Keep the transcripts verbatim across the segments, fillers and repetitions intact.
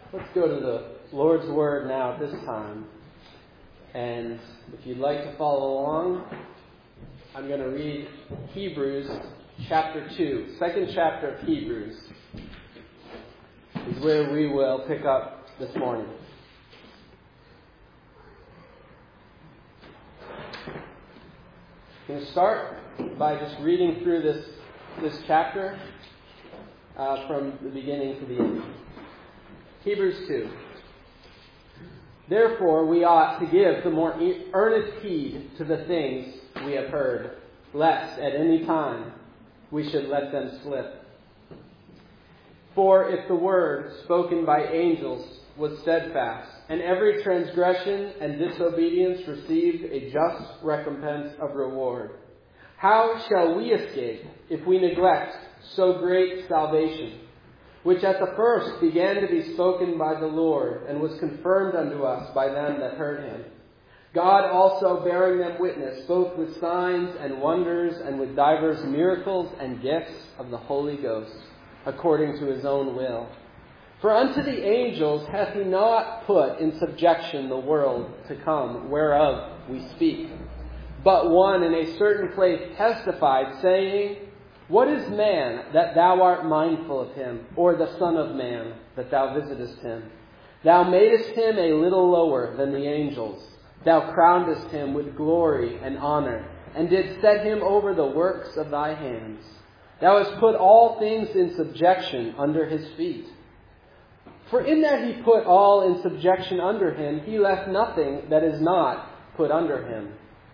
Let's go to the Lord's Word now at this time. And if you'd like to follow along, I'm going to read Hebrews chapter two. Second chapter of Hebrews is where we will pick up this morning. I'm going to start by just reading through this, this chapter uh, from the beginning to the end. Hebrews two. Therefore we ought to give the more earnest heed to the things we have heard, lest at any time we should let them slip. For if the word spoken by angels was steadfast, and every transgression and disobedience received a just recompense of reward, how shall we escape if we neglect so great salvation, which at the first began to be spoken by the Lord, and was confirmed unto us by them that heard him? God also bearing them witness, both with signs and wonders, and with divers miracles and gifts of the Holy Ghost, according to his own will. For unto the angels hath he not put in subjection the world to come, whereof we speak. But one in a certain place testified, saying, What is man, that thou art mindful of him, or the son of man, that thou visitest him? Thou madest him a little lower than the angels. Thou crownedest him with glory and honor, and didst set him over the works of thy hands. Thou hast put all things in subjection under his feet. For in that he put all in subjection under him, he left nothing that is not put under him.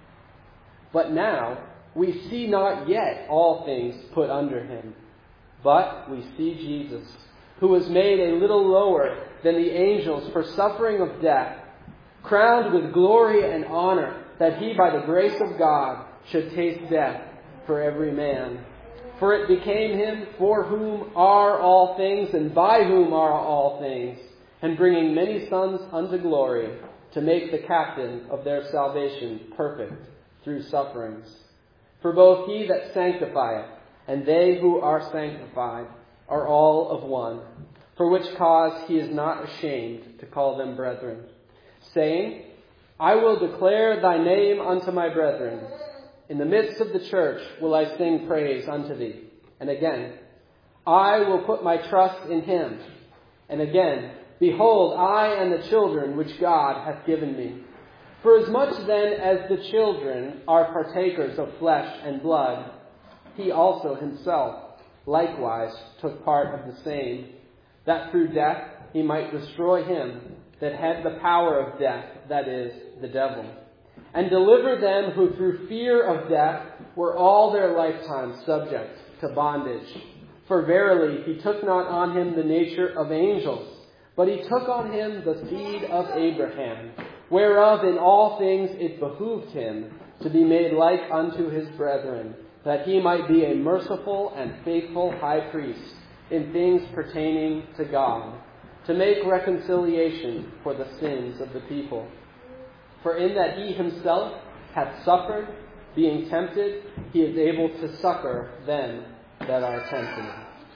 But now we see not yet all things put under him, but we see Jesus, who was made a little lower than the angels for suffering of death, crowned with glory and honor, that he by the grace of God should taste death for every man. For it became him, for whom are all things, and by whom are all things, and bringing many sons unto glory, to make the captain of their salvation perfect through sufferings. For both he that sanctifieth and they who are sanctified are all of one, for which cause he is not ashamed to call them brethren, saying, I will declare thy name unto my brethren. In the midst of the church will I sing praise unto thee. And again, I will put my trust in him. And again, behold, I and the children which God hath given me. For as much then as the children are partakers of flesh and blood, he also himself likewise took part of the same, that through death he might destroy him that had the power of death, that is, the devil, and deliver them who through fear of death were all their lifetime subject to bondage. For verily he took not on him the nature of angels, but he took on him the seed of Abraham, whereof in all things it behooved him to be made like unto his brethren, that he might be a merciful and faithful high priest in things pertaining to God, to make reconciliation for the sins of the people. For in that he himself hath suffered, being tempted, he is able to succor them that are tempted.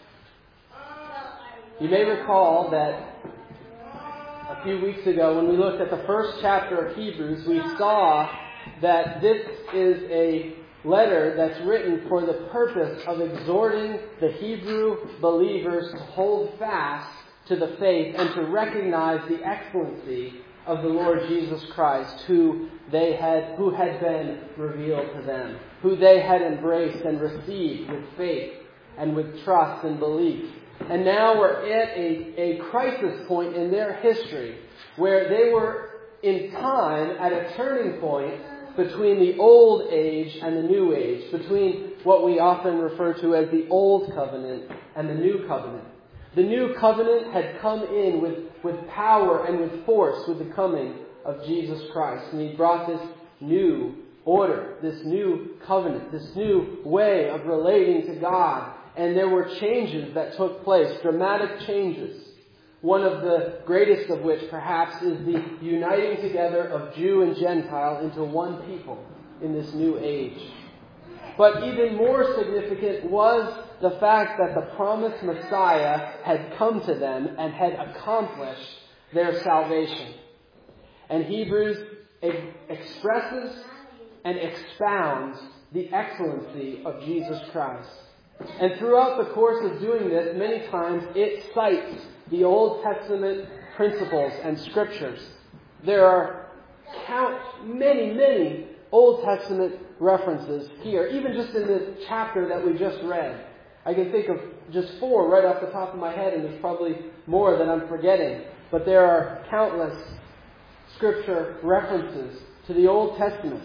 You may recall that a few weeks ago when we looked at the first chapter of Hebrews, we saw that this is a letter that's written for the purpose of exhorting the Hebrew believers to hold fast to the faith and to recognize the excellency of the Lord Jesus Christ, who they had, who had been revealed to them, who they had embraced and received with faith and with trust and belief. And now we're at a, a crisis point in their history where they were in time at a turning point between the old age and the new age, between what we often refer to as the old covenant and the new covenant. The new covenant had come in with, with power and with force with the coming of Jesus Christ. And he brought this new order, this new covenant, this new way of relating to God. And there were changes that took place, dramatic changes. One of the greatest of which perhaps is the uniting together of Jew and Gentile into one people in this new age. But even more significant was the fact that the promised Messiah had come to them and had accomplished their salvation. And Hebrews expresses and expounds the excellency of Jesus Christ. And throughout the course of doing this, many times it cites the Old Testament principles and scriptures. There are count many, many Old Testament references here, even just in the chapter that we just read. I can think of just four right off the top of my head, and there's probably more that I'm forgetting. But there are countless scripture references to the Old Testament.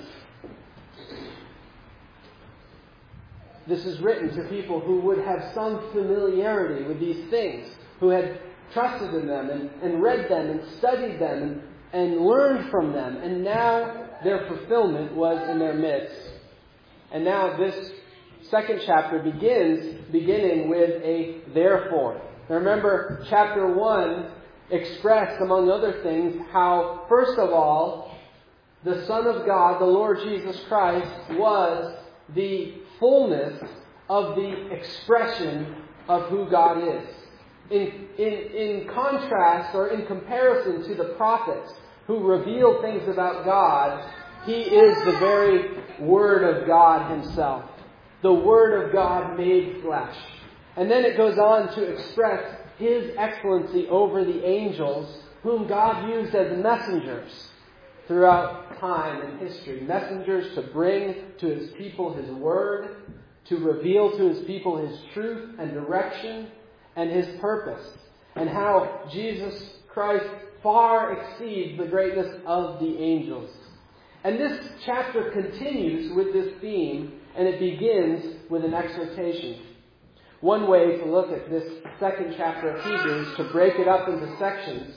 This is written to people who would have some familiarity with these things, who had trusted in them and, and read them and studied them and, and learned from them. And now their fulfillment was in their midst. And now this second chapter begins, beginning with a therefore. Now remember, chapter one expressed, among other things, how, first of all, the Son of God, the Lord Jesus Christ, was the fullness of the expression of who God is. In, in, in contrast, or in comparison to the prophets who reveal things about God, He is the very Word of God Himself. The Word of God made flesh. And then it goes on to express His excellency over the angels, whom God used as messengers throughout time and history. Messengers to bring to His people His Word, to reveal to His people His truth and direction and His purpose. And how Jesus Christ far exceeds the greatness of the angels. And this chapter continues with this theme, and it begins with an exhortation. One way to look at this second chapter of Hebrews, to break it up into sections,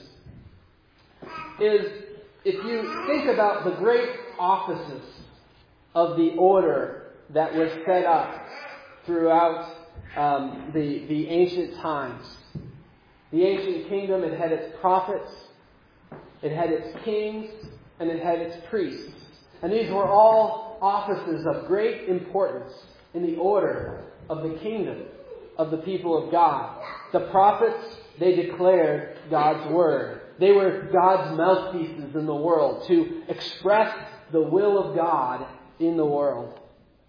is if you think about the great offices of the order that was set up throughout um, the, the ancient times. The ancient kingdom, it had its prophets, it had its kings, and it had its priests. And these were all offices of great importance in the order of the kingdom of the people of God. The prophets, they declared God's word. They were God's mouthpieces in the world to express the will of God in the world.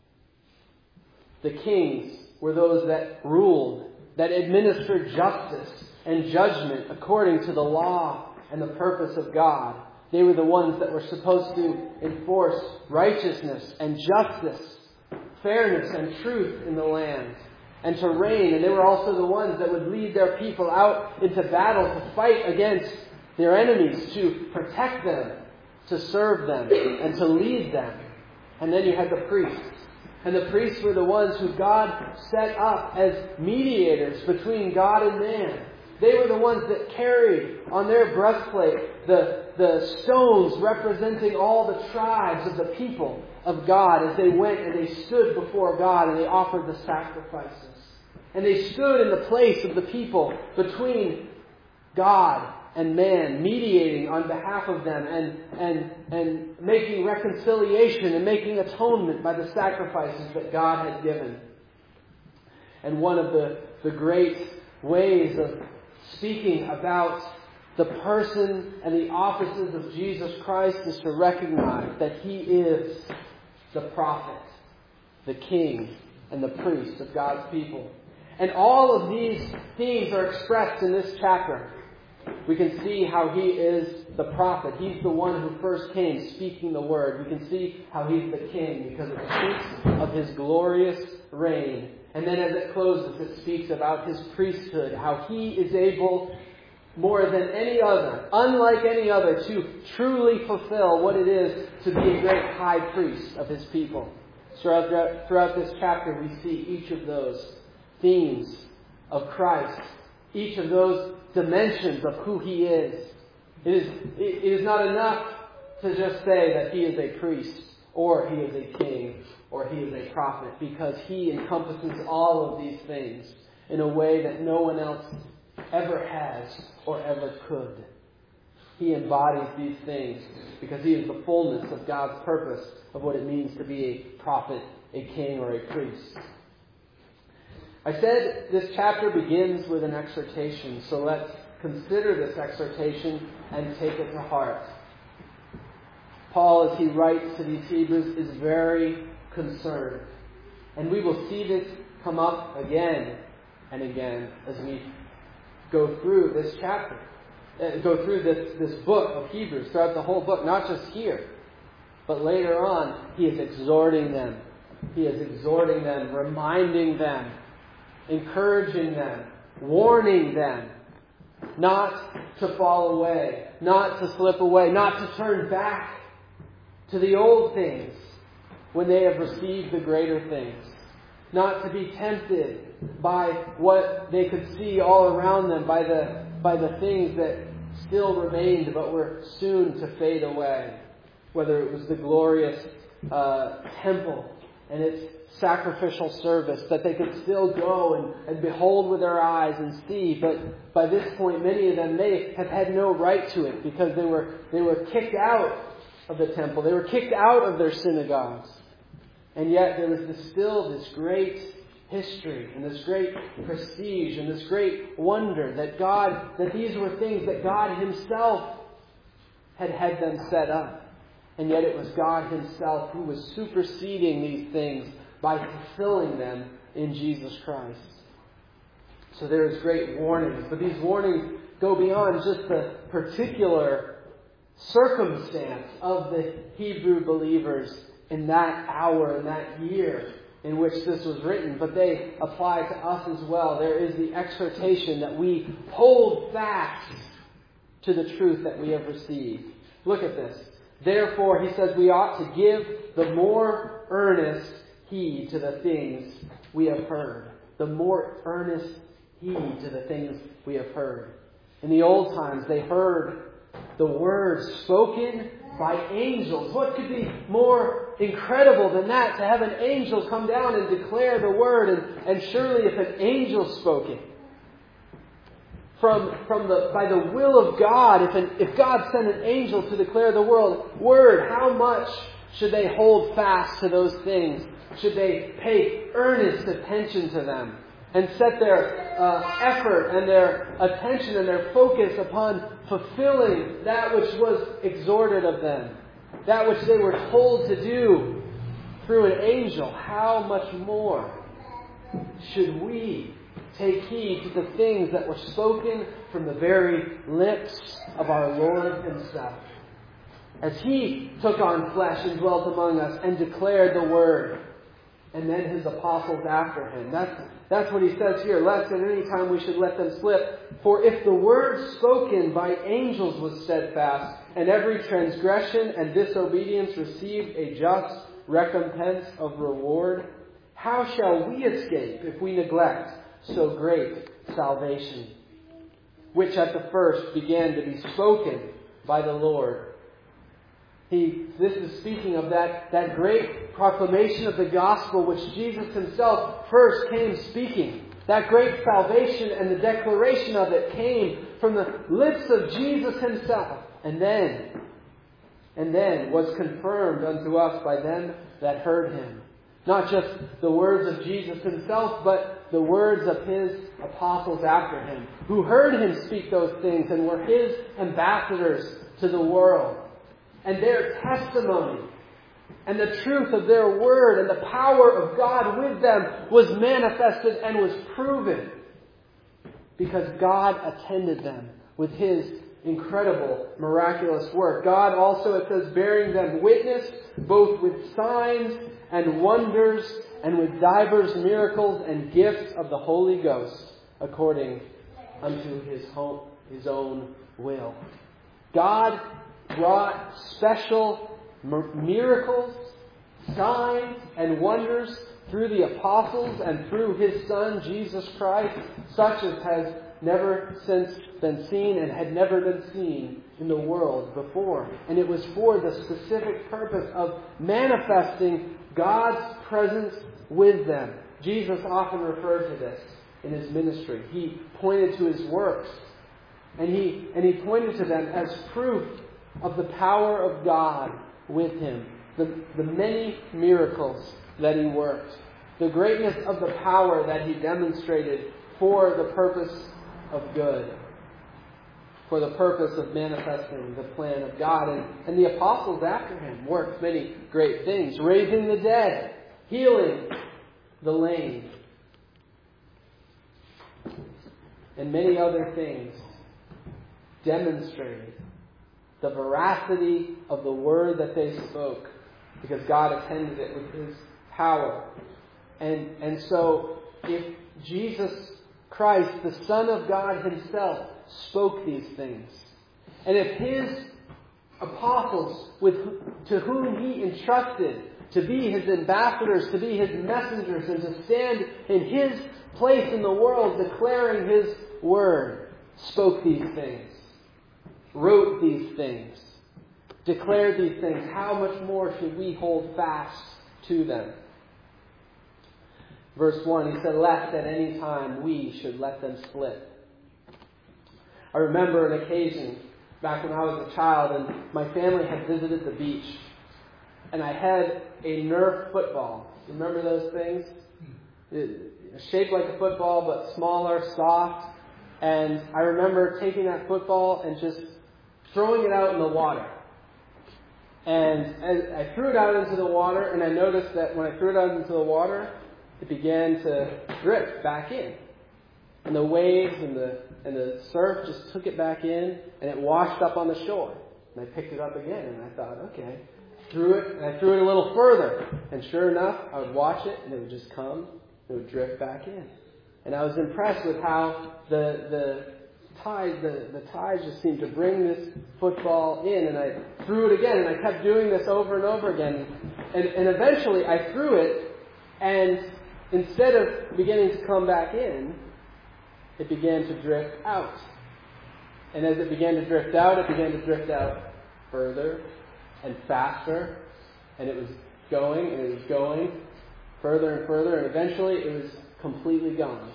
The kings were those that ruled, that administered justice and judgment according to the law and the purpose of God. They were the ones that were supposed to enforce righteousness and justice, fairness and truth in the land, and to reign. And they were also the ones that would lead their people out into battle to fight against their enemies, to protect them, to serve them, and to lead them. And then you had the priests. And the priests were the ones who God set up as mediators between God and man. They were the ones that carried on their breastplate the, the stones representing all the tribes of the people of God as they went and they stood before God and they offered the sacrifices. And they stood in the place of the people between God and man, mediating on behalf of them and, and, and making reconciliation and making atonement by the sacrifices that God had given. And one of the, the great ways of speaking about the person and the offices of Jesus Christ is to recognize that He is the prophet, the king, and the priest of God's people. And all of these themes are expressed in this chapter. We can see how He is the prophet. He's the one who first came speaking the word. We can see how He's the king because it speaks of His glorious reign. And then as it closes, it speaks about His priesthood, how He is able, more than any other, unlike any other, to truly fulfill what it is to be a great high priest of His people. Throughout, throughout this chapter, we see each of those themes of Christ, each of those dimensions of who He is. It is, it is not enough to just say that He is a priest, or He is a king, or He is a prophet, because He encompasses all of these things in a way that no one else ever has or ever could. He embodies these things because He is the fullness of God's purpose of what it means to be a prophet a king or a priest. I said this chapter begins with an exhortation, so let's consider this exhortation and take it to heart. Paul, as he writes to these Hebrews, is very concerned. And we will see this come up again and again as we go through this chapter, uh, go through this, this book of Hebrews, throughout the whole book, not just here, but later on, he is exhorting them. He is exhorting them, reminding them, encouraging them, warning them not to fall away, not to slip away, not to turn back to the old things when they have received the greater things. Not to be tempted by what they could see all around them, by the, by the things that still remained but were soon to fade away. Whether it was the glorious uh, temple and its sacrificial service that they could still go and, and behold with their eyes and see, but by this point many of them may have had no right to it because they were they were kicked out of the temple. They were kicked out of their synagogues. And yet there was this, still this great history and this great prestige and this great wonder that God, that these were things that God Himself had had them set up. And yet it was God Himself who was superseding these things by fulfilling them in Jesus Christ. So there is great warnings. But these warnings go beyond just the particular circumstance of the Hebrew believers in that hour, in that year in which this was written. But they apply to us as well. There is the exhortation that we hold fast to the truth that we have received. Look at this. Therefore, he says, we ought to give the more earnest heed to the things we have heard. The more earnest heed to the things we have heard. In the old times, they heard the words spoken by angels. What could be more incredible than that? To have an angel come down and declare the word. And, and surely if an angel spoke it, From, from the, by the will of God, if, an, if God sent an angel to declare the world, word, how much should they hold fast to those things? Should they pay earnest attention to them and set their uh, effort and their attention and their focus upon fulfilling that which was exhorted of them, that which they were told to do through an angel? How much more should we take heed to the things that were spoken from the very lips of our Lord Himself, as He took on flesh and dwelt among us and declared the Word, and then His apostles after Him. That's, that's what he says here. Lest at any time we should let them slip. For if the word spoken by angels was steadfast, and every transgression and disobedience received a just recompense of reward, how shall we escape if we neglect so great salvation, which at the first began to be spoken by the Lord? He, this is speaking of that, that great proclamation of the gospel which Jesus Himself first came speaking. That great salvation and the declaration of it came from the lips of Jesus Himself. And then, and then was confirmed unto us by them that heard Him. Not just the words of Jesus Himself, but the words of His apostles after Him, who heard Him speak those things and were His ambassadors to the world. And their testimony and the truth of their word and the power of God with them was manifested and was proven because God attended them with His incredible, miraculous work. God also, it says, bearing them witness both with signs and wonders and with divers miracles and gifts of the Holy Ghost according unto His home, His own will. God brought special miracles, signs, and wonders through the apostles and through His Son, Jesus Christ, such as has never since been seen and had never been seen in the world before. And it was for the specific purpose of manifesting God's presence with them. Jesus often referred to this in His ministry. He pointed to His works, and he, and he pointed to them as proof of the power of God with Him. The, the many miracles that he worked, the greatness of the power that he demonstrated for the purpose of good, for the purpose of manifesting the plan of God. And, and the apostles after him worked many great things, raising the dead, healing the lame, and many other things, demonstrated the veracity of the word that they spoke, because God attended it with his power. And, and so, if Jesus Christ, the Son of God himself, spoke these things, and if his apostles, with, to whom he entrusted to be his ambassadors, to be his messengers, and to stand in his place in the world declaring his word, spoke these things, wrote these things, declared these things, how much more should we hold fast to them? Verse one, he said, lest at any time we should let them slip. I remember an occasion back when I was a child and my family had visited the beach, and I had a Nerf football. Remember those things? It, shaped like a football but smaller, soft. And I remember taking that football and just throwing it out in the water. And I threw it out into the water, and I noticed that when I threw it out into the water, it began to drift back in. And the waves and the and the surf just took it back in, and it washed up on the shore. And I picked it up again, and I thought, okay. Threw it, and I threw it a little further. And sure enough, I would watch it, and it would just come, and it would drift back in. And I was impressed with how the the tide, the, the tide just seemed to bring this football in, and I threw it again, and I kept doing this over and over again. And, and eventually I threw it, and instead of beginning to come back in, it began to drift out. And as it began to drift out, it began to drift out further and faster, and it was going, and it was going further and further, and eventually it was completely gone.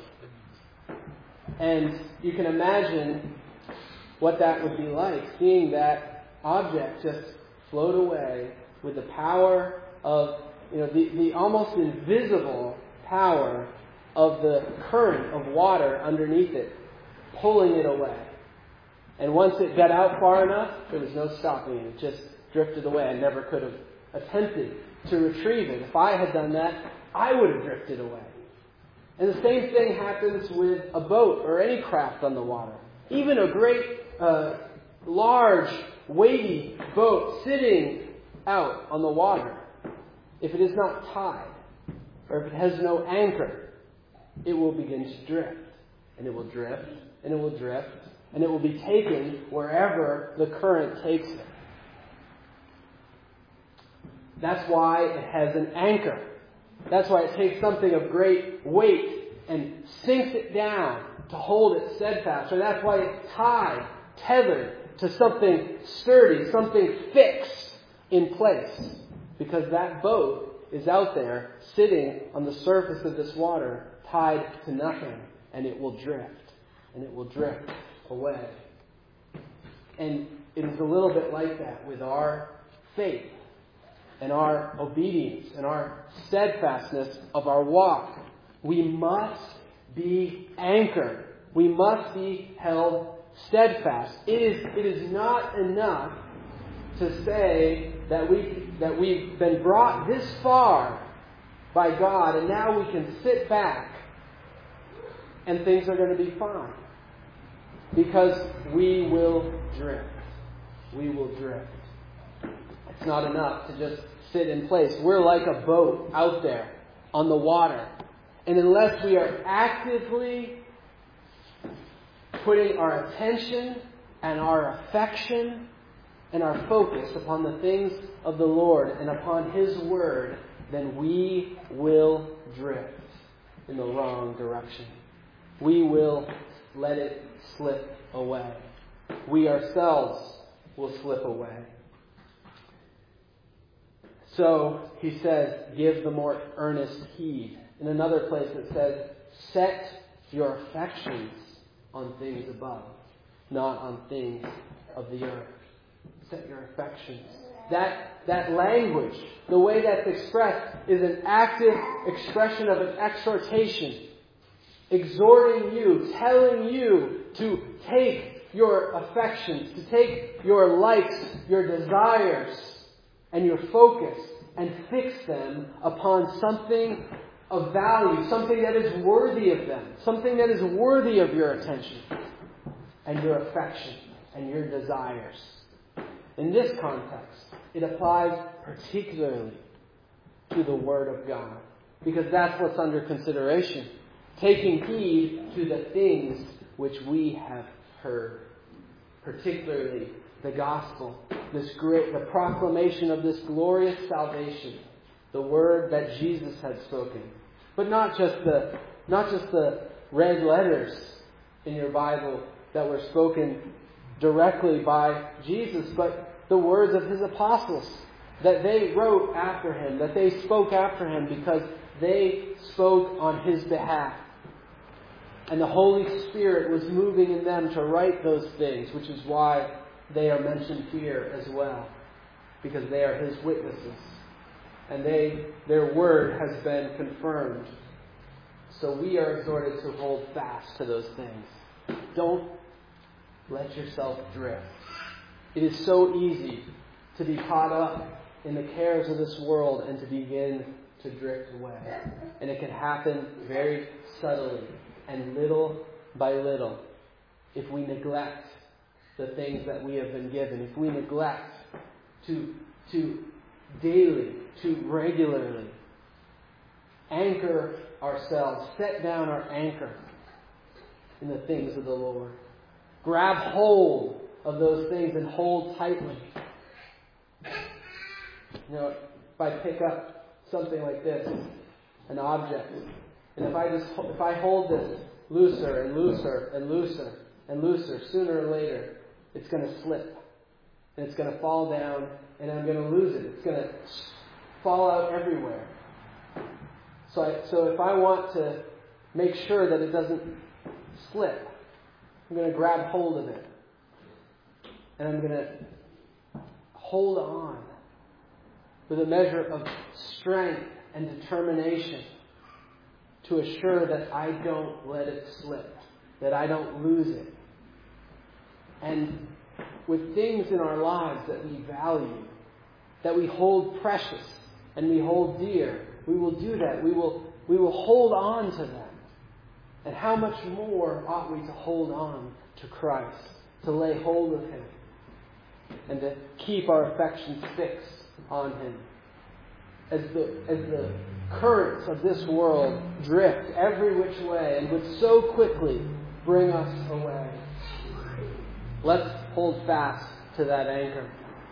And you can imagine what that would be like, seeing that object just float away with the power of, you know, the, the almost invisible power of the current of water underneath it, pulling it away. And once it got out far enough, there was no stopping it. It just drifted away. I never could have attempted to retrieve it. If I had done that, I would have drifted away. And the same thing happens with a boat or any craft on the water. Even a great, uh, large, weighty boat sitting out on the water, if it is not tied, or if it has no anchor, it will begin to drift. And it will drift, and it will drift, and it will be taken wherever the current takes it. That's why it has an anchor. That's why it takes something of great weight and sinks it down to hold it steadfast. Or that's why it's tied, tethered to something sturdy, something fixed in place. Because that boat is out there sitting on the surface of this water, tied to nothing, and it will drift, and it will drift away. And it is a little bit like that with our faith and our obedience and our steadfastness of our walk. We must be anchored. We must be held steadfast. It is, it is not enough to say that we that we've been brought this far by God and now we can sit back and things are going to be fine. Because we will drift. We will drift. It's not enough to just sit in place. We're like a boat out there on the water. And unless we are actively putting our attention and our affection and our focus upon the things of the Lord and upon His Word, then we will drift in the wrong direction. We will let it slip away. We ourselves will slip away. So he says, give the more earnest heed. In another place it says, set your affections on things above, not on things of the earth. Set your affections that, that language, the way that's expressed, is an active expression of an exhortation, exhorting you, telling you to take your affections, to take your likes, your desires, and your focus, and fix them upon something of value, something that is worthy of them, something that is worthy of your attention, and your affection, and your desires. In this context, it applies particularly to the Word of God, because that's what's under consideration. Taking heed to the things which we have heard, particularly the gospel, this great, the proclamation of this glorious salvation, the word that Jesus had spoken. But not just the, not just the red letters in your Bible that were spoken directly by Jesus, but the words of His apostles that they wrote after Him, that they spoke after Him because they spoke on His behalf. And the Holy Spirit was moving in them to write those things, which is why they are mentioned here as well, because they are His witnesses. And they, their word has been confirmed. So we are exhorted to hold fast to those things. Don't let yourself drift. It is so easy to be caught up in the cares of this world and to begin to drift away. And it can happen very subtly and little by little if we neglect the things that we have been given. If we neglect to, to daily, to regularly anchor ourselves, set down our anchor in the things of the Lord. Grab hold of those things and hold tightly. You know, if I pick up something like this, an object, and if I just if I hold this looser and looser and looser and looser, sooner or later, it's going to slip. And it's going to fall down, and I'm going to lose it. It's going to fall out everywhere. So, I, so if I want to make sure that it doesn't slip, I'm going to grab hold of it. And I'm going to hold on with a measure of strength and determination to assure that I don't let it slip, that I don't lose it. And with things in our lives that we value, that we hold precious and we hold dear, we will do that. We will, we will hold on to them. And how much more ought we to hold on to Christ, to lay hold of Him, and to keep our affections fixed on Him. As the, as the currents of this world drift every which way and would so quickly bring us away, let's hold fast to that anchor.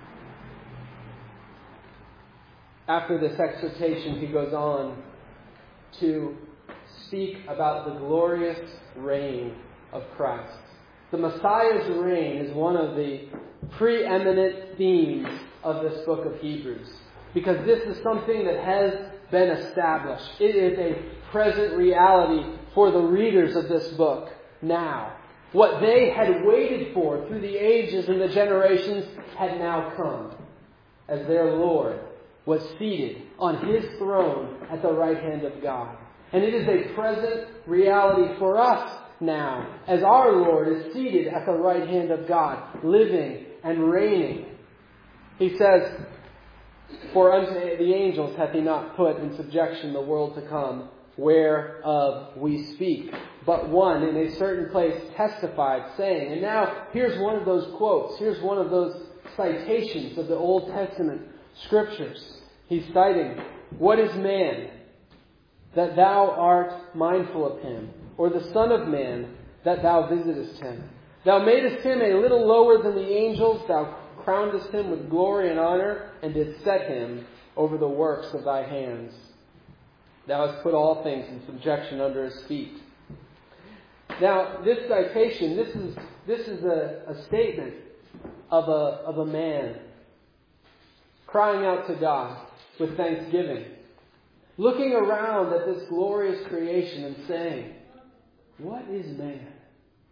After this exhortation, he goes on to speak about the glorious reign of Christ. The Messiah's reign is one of the preeminent themes of this book of Hebrews, because this is something that has been established. It is a present reality for the readers of this book now. What they had waited for through the ages and the generations had now come, as their Lord was seated on His throne at the right hand of God. And it is a present reality for us now, as our Lord is seated at the right hand of God, living and reigning. He says, "For unto the angels hath He not put in subjection the world to come, whereof we speak. But one in a certain place testified, saying," and now here's one of those quotes, here's one of those citations of the Old Testament Scriptures. He's citing, "What is man, that thou art mindful of him? Or the Son of Man, that thou visitest him? Thou madest him a little lower than the angels. Thou crownedest him with glory and honor, and didst set him over the works of thy hands. Thou hast put all things in subjection under his feet." Now, this citation, this is this is a, a statement of a of a man crying out to God with thanksgiving, looking around at this glorious creation and saying, "What is man,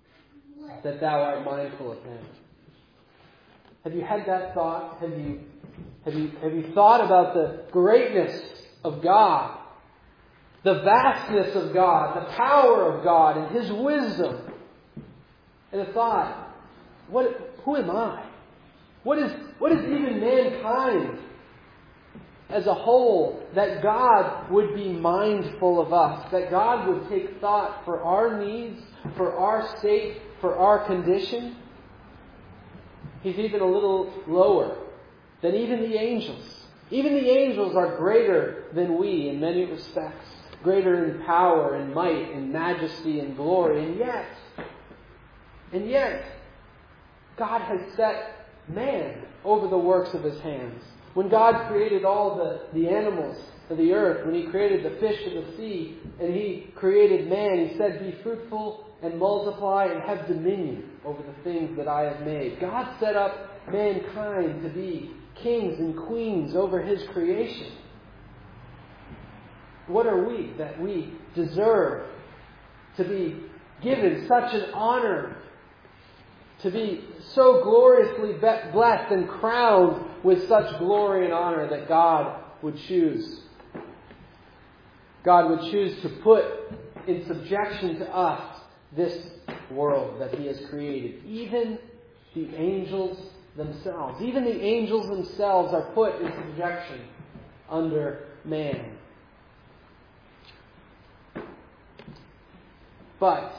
that thou art mindful of him?" Have you had that thought? Have you Have you, have you thought about the greatness of God? The vastness of God, the power of God, and His wisdom. And the thought, what, who am I? What is, what is even mankind as a whole, that God would be mindful of us, that God would take thought for our needs, for our state, for our condition? He's even a little lower than even the angels. Even the angels are greater than we in many respects. Greater in power and might and majesty and glory. And yet, and yet, God has set man over the works of His hands. When God created all the, the animals of the earth, when He created the fish of the sea, and He created man, He said, be fruitful and multiply and have dominion over the things that I have made. God set up mankind to be kings and queens over His creation. What are we that we deserve to be given such an honor, to be so gloriously blessed and crowned with such glory and honor that God would choose? God would choose to put in subjection to us this world that He has created. Even the angels themselves. Even the angels themselves are put in subjection under man. But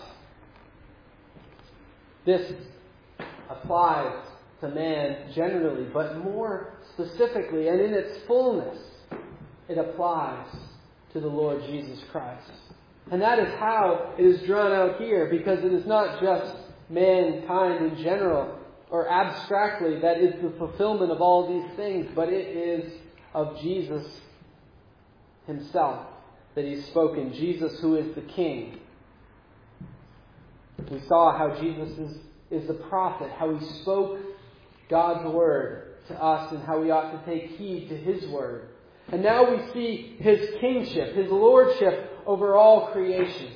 this applies to man generally, but more specifically and in its fullness, it applies to the Lord Jesus Christ. And that is how it is drawn out here, because it is not just mankind in general or abstractly that is the fulfillment of all these things, but it is of Jesus Himself that He's spoken. Jesus, who is the King. We saw how Jesus is, is the prophet, how He spoke God's word to us and how we ought to take heed to His word. And now we see His kingship, His lordship over all creation.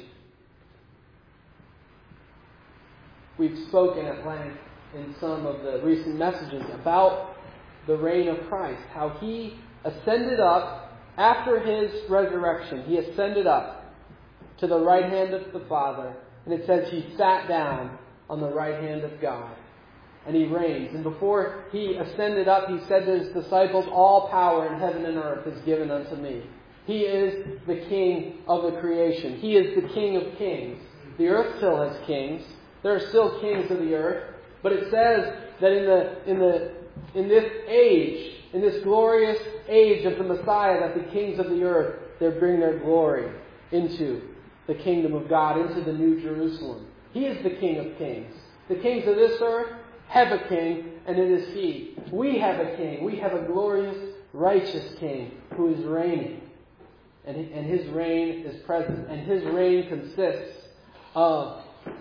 We've spoken at length in some of the recent messages about the reign of Christ, how He ascended up after His resurrection. He ascended up to the right hand of the Father. And it says He sat down on the right hand of God. And He reigns. And before He ascended up, He said to His disciples, all power in heaven and earth is given unto me. He is the King of the creation. He is the King of kings. The earth still has kings. There are still kings of the earth. But it says that in the in the in this age, in this glorious age of the Messiah, that the kings of the earth, they bring their glory into the kingdom of God, into the New Jerusalem. He is the King of kings. The kings of this earth have a king, and it is He. We have a king. We have a glorious, righteous King who is reigning. And, and His reign is present. And His reign consists of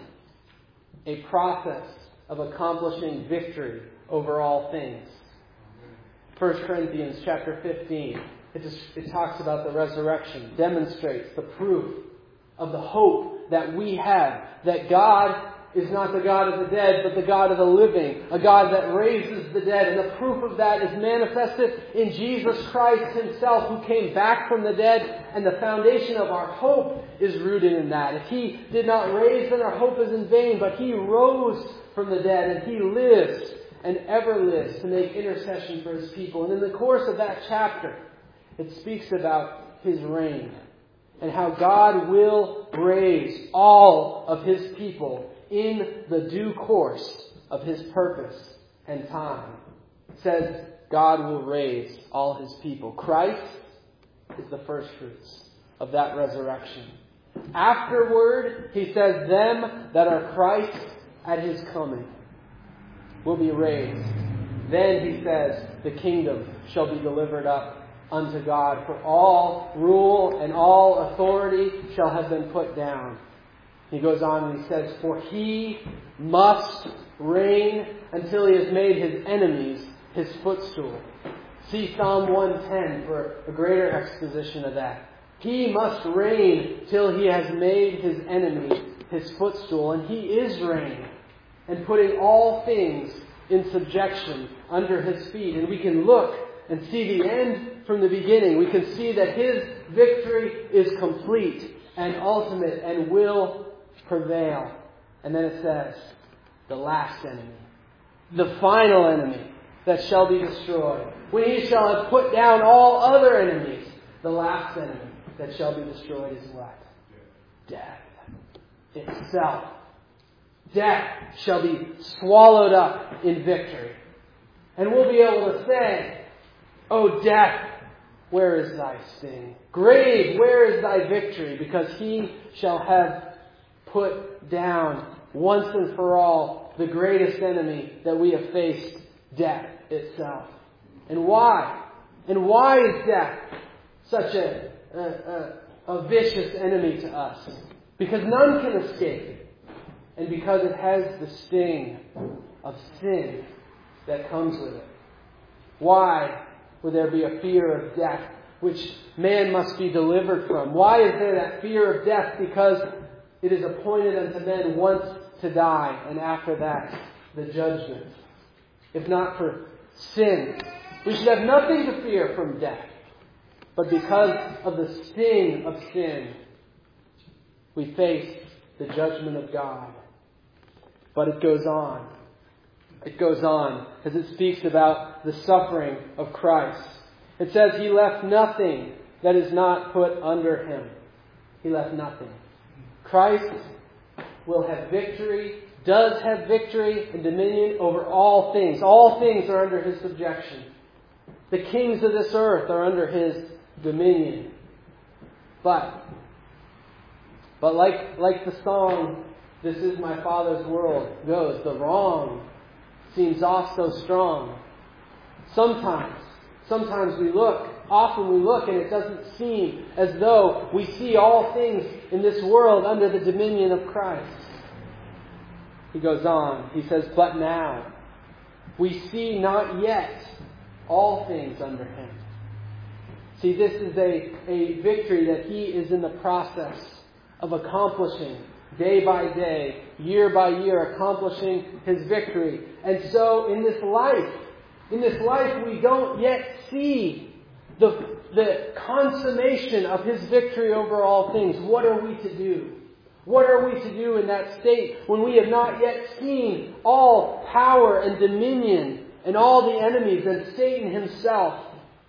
a process of accomplishing victory over all things. First Corinthians chapter fifteen, it, just, it talks about the resurrection, demonstrates the proof of the hope that we have, that God is not the God of the dead, but the God of the living, a God that raises the dead. And the proof of that is manifested in Jesus Christ Himself, who came back from the dead, and the foundation of our hope is rooted in that. If He did not raise, then our hope is in vain, but He rose from the dead, and He lives and ever lives to make intercession for His people. And in the course of that chapter, it speaks about His reign and how God will raise all of His people in the due course of His purpose and time. It says God will raise all His people. Christ is the first fruits of that resurrection. Afterward, He says, them that are Christ at His coming will be raised. Then, He says, the kingdom shall be delivered up unto God, for all rule and all authority shall have been put down. He goes on and He says, for He must reign until He has made His enemies His footstool. See Psalm one ten for a greater exposition of that. He must reign till He has made His enemies His footstool. And He is reigning and putting all things in subjection under His feet. And we can look and see the end from the beginning, we can see that His victory is complete and ultimate and will prevail. And then it says, the last enemy, the final enemy that shall be destroyed. When He shall have put down all other enemies, the last enemy that shall be destroyed is what? Death itself. Death shall be swallowed up in victory. And we'll be able to say, O death, where is thy sting? Grave, where is thy victory? Because He shall have put down once and for all the greatest enemy that we have faced, death itself. And why? And why is death such a, a, a, a vicious enemy to us? Because none can escape. And because it has the sting of sin that comes with it. Why would there be a fear of death which man must be delivered from? Why is there that fear of death? Because it is appointed unto men once to die, and after that, the judgment. If not for sin, we should have nothing to fear from death. But because of the sting of sin, we face the judgment of God. But it goes on. It goes on as it speaks about the suffering of Christ. It says He left nothing that is not put under Him. He left nothing. Christ will have victory, does have victory and dominion over all things. All things are under His subjection. The kings of this earth are under His dominion. But, but like, like the song, "This is my Father's world" goes, the wrong seems oft so strong. Sometimes, sometimes we look, often we look, and it doesn't seem as though we see all things in this world under the dominion of Christ. He goes on, he says, "But now we see not yet all things under Him." See, this is a, a victory that He is in the process of accomplishing day by day, year by year, accomplishing His victory. And so in this life, in this life we don't yet see the, the consummation of His victory over all things. What are we to do? What are we to do in that state when we have not yet seen all power and dominion and all the enemies and Satan himself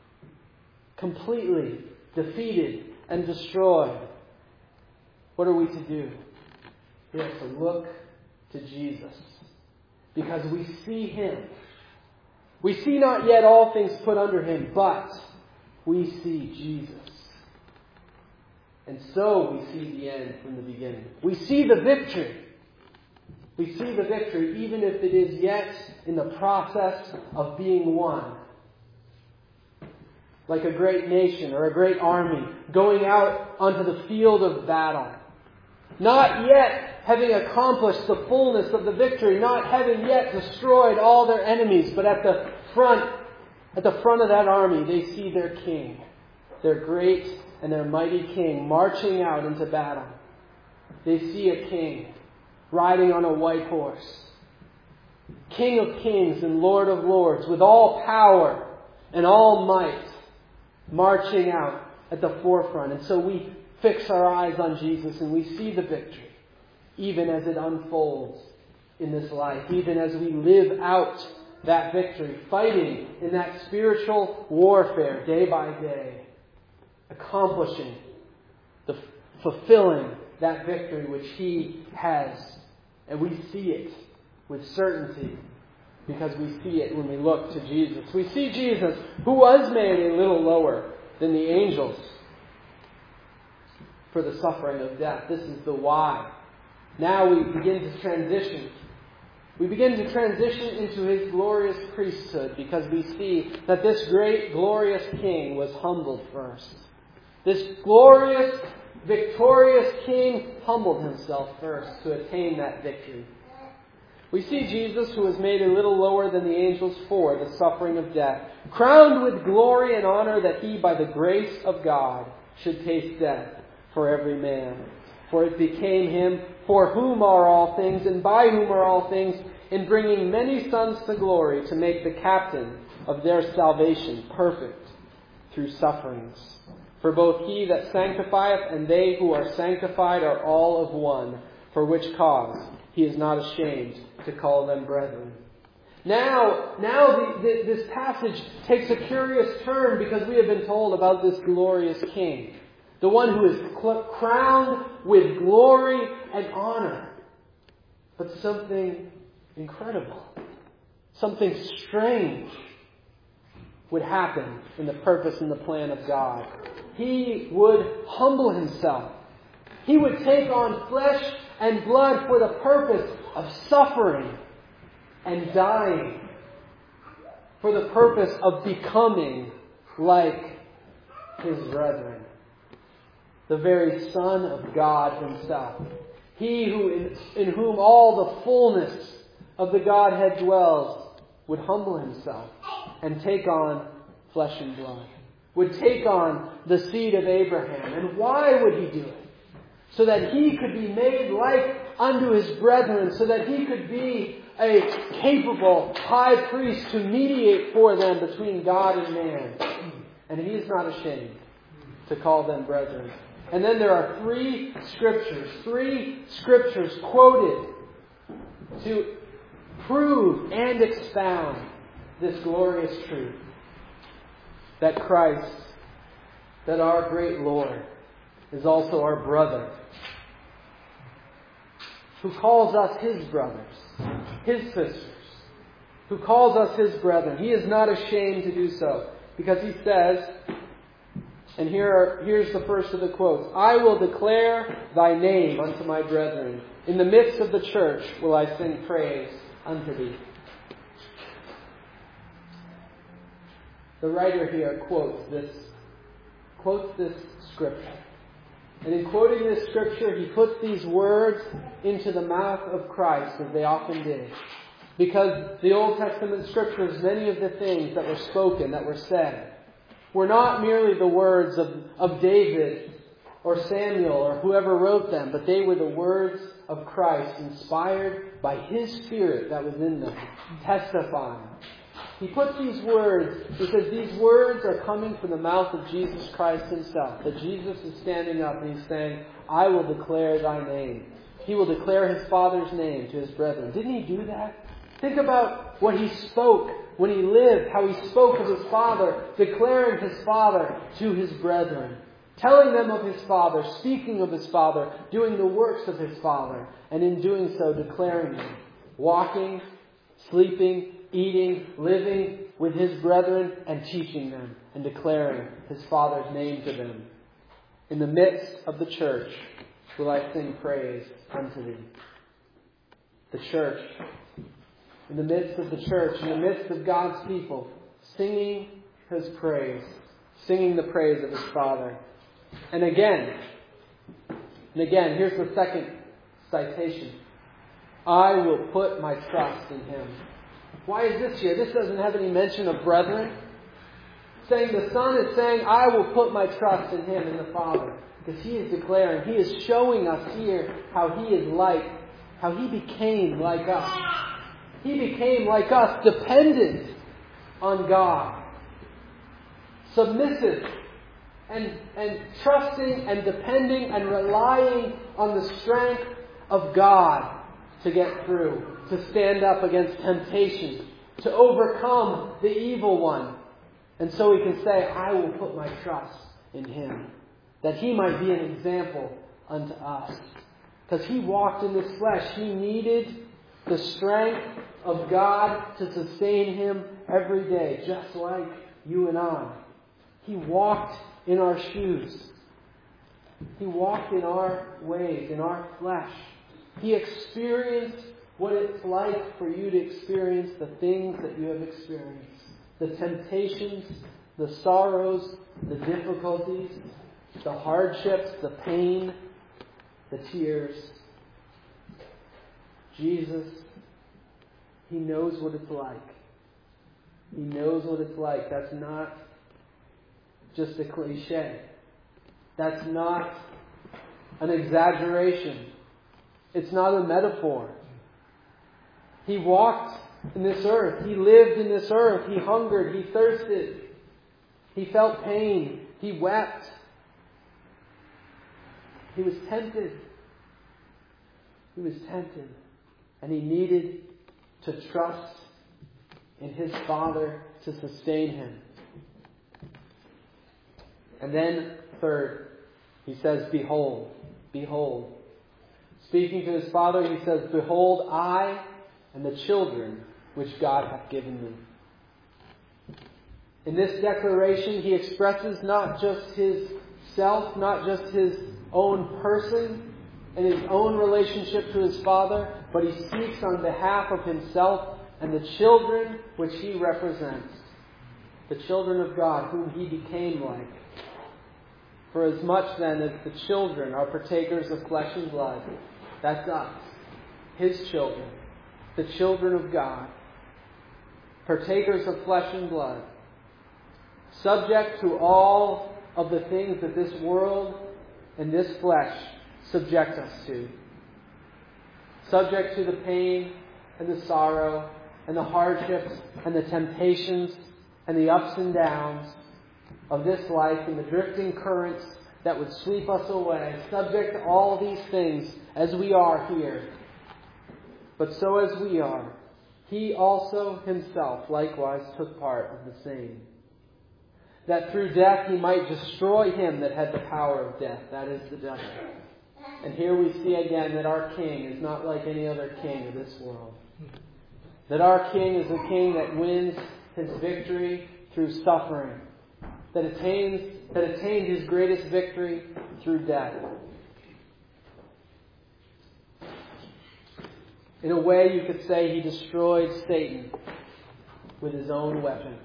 completely defeated and destroyed? What are we to do? We have to look to Jesus. Because we see Him. We see not yet all things put under Him, but we see Jesus. And so we see the end from the beginning. We see the victory. We see the victory even if it is yet in the process of being won. Like a great nation or a great army going out onto the field of battle. Not yet having accomplished the fullness of the victory, not having yet destroyed all their enemies, but at the front, at the front of that army, they see their king, their great and their mighty king, marching out into battle. They see a king riding on a white horse, King of kings and Lord of lords, with all power and all might, marching out at the forefront. And so we fix our eyes on Jesus and we see the victory, even as it unfolds in this life, even as we live out that victory, fighting in that spiritual warfare day by day, accomplishing, the fulfilling that victory which He has. And we see it with certainty because we see it when we look to Jesus. We see Jesus, who was made a little lower than the angels for the suffering of death. This is the why. Now we begin to transition. We begin to transition into His glorious priesthood because we see that this great, glorious King was humbled first. This glorious, victorious King humbled Himself first to attain that victory. We see Jesus, who was made a little lower than the angels for the suffering of death, crowned with glory and honor that He, by the grace of God, should taste death for every man. For it became Him, for whom are all things, and by whom are all things, in bringing many sons to glory, to make the captain of their salvation perfect through sufferings. For both he that sanctifieth and they who are sanctified are all of one, for which cause he is not ashamed to call them brethren. Now, now the, the, this passage takes a curious turn because we have been told about this glorious King, the one who is cl- crowned with glory and honor. But something incredible, something strange would happen in the purpose and the plan of God. He would humble himself. He would take on flesh and blood for the purpose of suffering and dying, for the purpose of becoming like his brethren. The very Son of God himself. He who in, in whom all the fullness of the Godhead dwells would humble himself and take on flesh and blood. Would take on the seed of Abraham. And why would he do it? So that he could be made like unto his brethren. So that he could be a capable high priest to mediate for them between God and man. And he is not ashamed to call them brethren. And then there are three scriptures, three scriptures quoted to prove and expound this glorious truth. That Christ, that our great Lord, is also our brother, who calls us his brothers, his sisters, who calls us his brethren. He is not ashamed to do so, because he says, and here are, here's the first of the quotes, I will declare thy name unto my brethren. In the midst of the church will I sing praise unto thee. The writer here quotes this, quotes this scripture. And in quoting this scripture, he puts these words into the mouth of Christ, as they often did. Because the Old Testament scriptures, many of the things that were spoken, that were said, were not merely the words of, of David or Samuel or whoever wrote them, but they were the words of Christ, inspired by his Spirit that was in them, testifying. He puts these words because these words are coming from the mouth of Jesus Christ himself. That Jesus is standing up and he's saying, I will declare thy name. He will declare his Father's name to his brethren. Didn't he do that? Think about what he spoke when he lived, how he spoke of his Father, declaring his Father to his brethren, telling them of his Father, speaking of his Father, doing the works of his Father, and in doing so declaring them, walking, sleeping, eating, living with his brethren, and teaching them, and declaring his Father's name to them. In the midst of the church will I sing praise unto thee. The church. In the midst of the church, in the midst of God's people, singing his praise, singing the praise of his Father. And again, and again, here's the second citation. I will put my trust in him. Why is this here? This doesn't have any mention of brethren. Saying the Son is saying, I will put my trust in him, in the Father. Because he is declaring, he is showing us here how he is like, how he became like us. He became like us, dependent on God. Submissive and, and trusting and depending and relying on the strength of God to get through, to stand up against temptation, to overcome the evil one. And so he can say, I will put my trust in him, that he might be an example unto us. Because he walked in this flesh. He needed the strength of God to sustain him every day, just like you and I. He walked in our shoes. He walked in our ways, in our flesh. He experienced what it's like for you to experience the things that you have experienced. The temptations, the sorrows, the difficulties, the hardships, the pain, the tears. Jesus, he knows what it's like. He knows what it's like. That's not just a cliche. That's not an exaggeration. It's not a metaphor. He walked in this earth. He lived in this earth. He hungered. He thirsted. He felt pain. He wept. He was tempted. He was tempted. And he needed to trust in his Father to sustain him. And then, third, he says, behold, behold. Speaking to his Father, he says, behold, I and the children which God hath given me. In this declaration, he expresses not just his self, not just his own person and his own relationship to his Father, but he speaks on behalf of himself and the children which he represents. The children of God, whom he became like. For as much then as the children are partakers of flesh and blood, that's us, his children, the children of God, partakers of flesh and blood, subject to all of the things that this world and this flesh subject us to. Subject to the pain and the sorrow and the hardships and the temptations and the ups and downs of this life and the drifting currents that would sweep us away. Subject to all these things as we are here. But so as we are, he also himself likewise took part of the same. That through death he might destroy him that had the power of death, that is the devil. And here we see again that our King is not like any other king of this world. That our King is a king that wins his victory through suffering. That attains, that attained his greatest victory through death. In a way, you could say he destroyed Satan with his own weapon.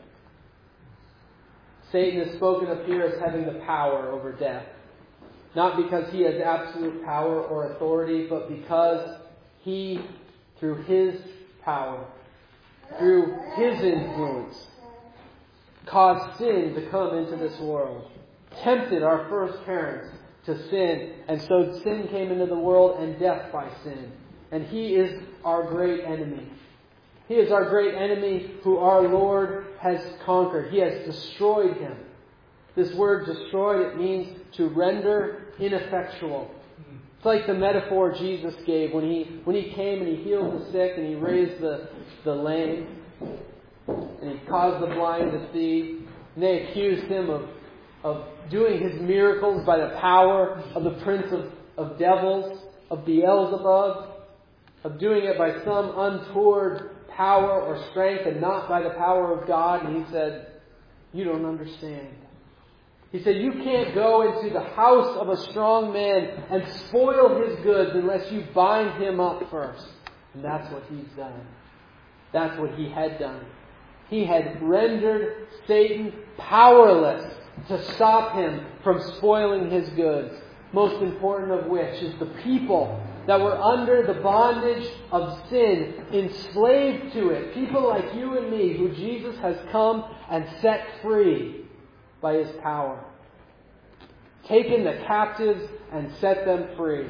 Satan is spoken of here as having the power over death. Not because he has absolute power or authority, but because he, through his power, through his influence, caused sin to come into this world. Tempted our first parents to sin, and so sin came into the world and death by sin. And he is our great enemy. He is our great enemy who our Lord has conquered. He has destroyed him. This word destroyed, it means to render ineffectual. It's like the metaphor Jesus gave when he when he came and he healed the sick and he raised the, the lame and he caused the blind to see. And they accused him of, of doing his miracles by the power of the prince of, of devils, of Beelzebub, of doing it by some untoward power or strength and not by the power of God. And he said, you don't understand. He said, you can't go into the house of a strong man and spoil his goods unless you bind him up first. And that's what he's done. That's what he had done. He had rendered Satan powerless to stop him from spoiling his goods. Most important of which is the people that were under the bondage of sin, enslaved to it. People like you and me, who Jesus has come and set free by his power. Taken the captives and set them free.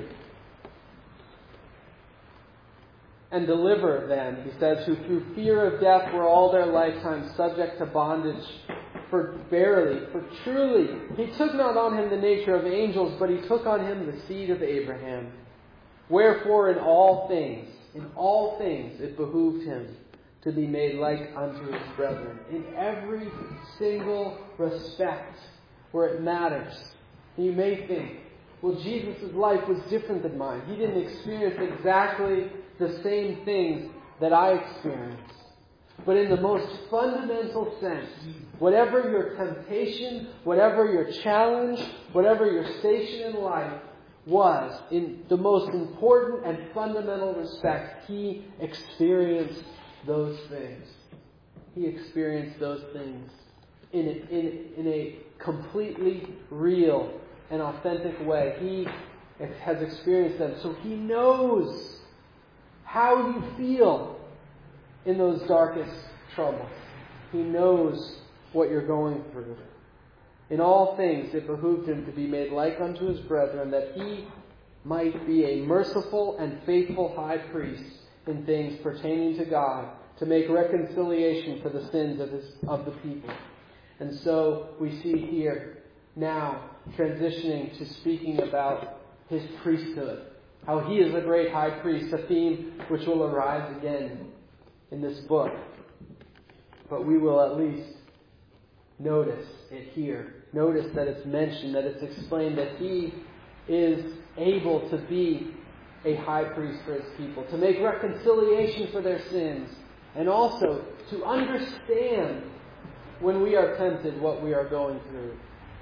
And deliver them, he says, who through fear of death were all their lifetime subject to bondage. For verily, for truly, he took not on him the nature of angels, but he took on him the seed of Abraham. Wherefore in all things, in all things it behooved him to be made like unto his brethren. In every single respect where it matters. And you may think, well, Jesus' life was different than mine. He didn't experience exactly the same things that I experienced. But in the most fundamental sense, whatever your temptation, whatever your challenge, whatever your station in life was, in the most important and fundamental respect, he experienced those things. He experienced those things in a, in, in a completely real and authentic way. He has experienced them. So he knows how you feel in those darkest troubles. He knows what you're going through. In all things it behooved him to be made like unto his brethren, that he might be a merciful and faithful high priest in things pertaining to God, to make reconciliation for the sins of, his, of the people. And so we see here now transitioning to speaking about his priesthood, how he is a great high priest, a theme which will arise again in this book. But we will at least notice it here. Notice that it's mentioned, that it's explained that he is able to be a high priest for his people, to make reconciliation for their sins, and also to understand when we are tempted what we are going through.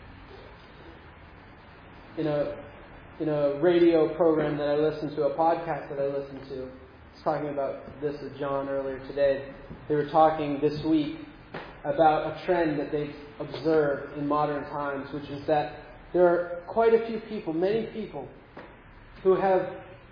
In a in a radio program that I listened to, a podcast that I listened to, I was talking about this with John earlier today. They were talking this week about a trend that they've observed in modern times, which is that there are quite a few people, many people, who have,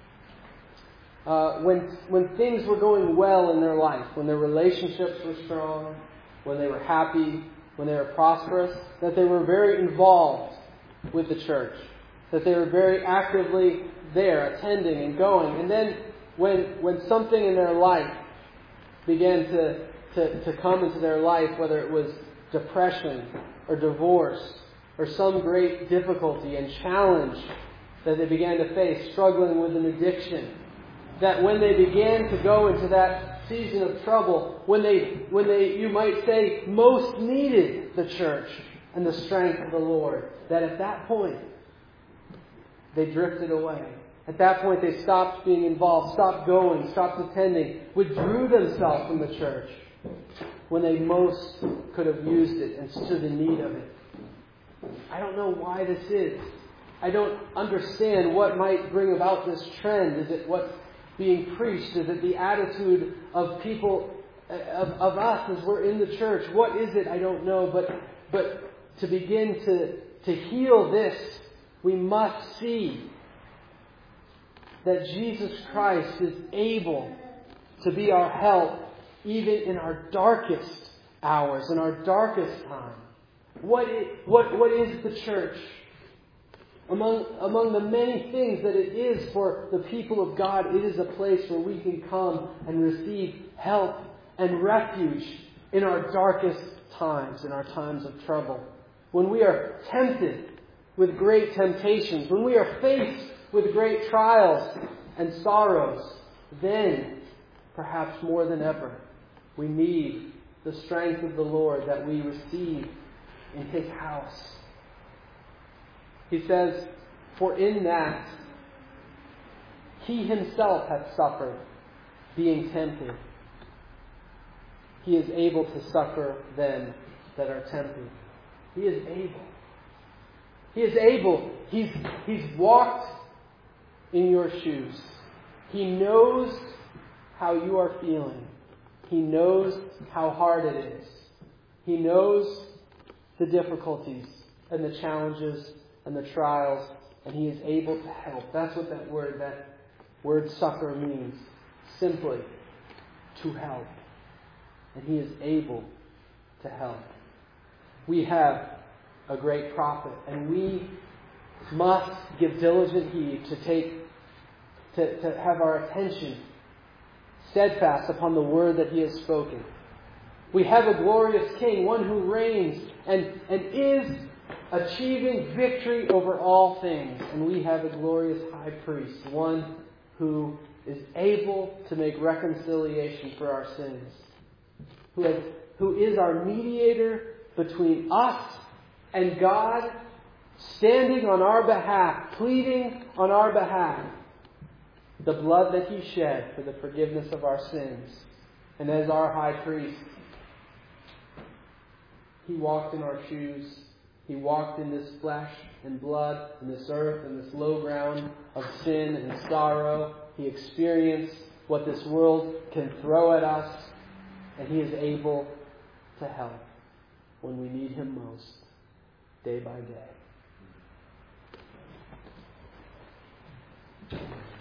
uh, when when things were going well in their life, when their relationships were strong, when they were happy, when they were prosperous, that they were very involved with the church, that they were very actively there, attending and going. And then when when something in their life began to, to, to come into their life, whether it was depression or divorce or some great difficulty and challenge that they began to face, struggling with an addiction, that when they began to go into that season of trouble, when they, when they, you might say, most needed the church and the strength of the Lord, that at that point, they drifted away. At that point, they stopped being involved, stopped going, stopped attending, withdrew themselves from the church when they most could have used it and stood in need of it. I don't know why this is. I don't understand what might bring about this trend. Is it what's being preached? Is it the attitude of people, of, of us as we're in the church? What is it? I don't know. But but to begin to, to heal this, we must see that Jesus Christ is able to be our help even in our darkest hours, in our darkest time. What is, what, what is the church? Among, among the many things that it is for the people of God, it is a place where we can come and receive help and refuge in our darkest times, in our times of trouble. When we are tempted with great temptations, when we are faced with great trials and sorrows, then, perhaps more than ever, we need the strength of the Lord that we receive in His house. He says, for in that He Himself hath suffered, being tempted. He is able to succor them that are tempted. He is able. He is able. He's, he's walked in your shoes. He knows how you are feeling. He knows how hard it is. He knows the difficulties and the challenges and the trials, and He is able to help. That's what that word, that word succor means. Simply, to help. And He is able to help. We have a great prophet, and we must give diligent heed to take, to, to have our attention steadfast upon the word that He has spoken. We have a glorious King, one who reigns and, and is achieving victory over all things. And we have a glorious high priest, one who is able to make reconciliation for our sins, who, has, who is our mediator between us and God, standing on our behalf, pleading on our behalf the blood that He shed for the forgiveness of our sins. And as our high priest, He walked in our shoes. He walked in this flesh and blood, in this earth, in this low ground of sin and sorrow. He experienced what this world can throw at us, and He is able to help when we need Him most, day by day.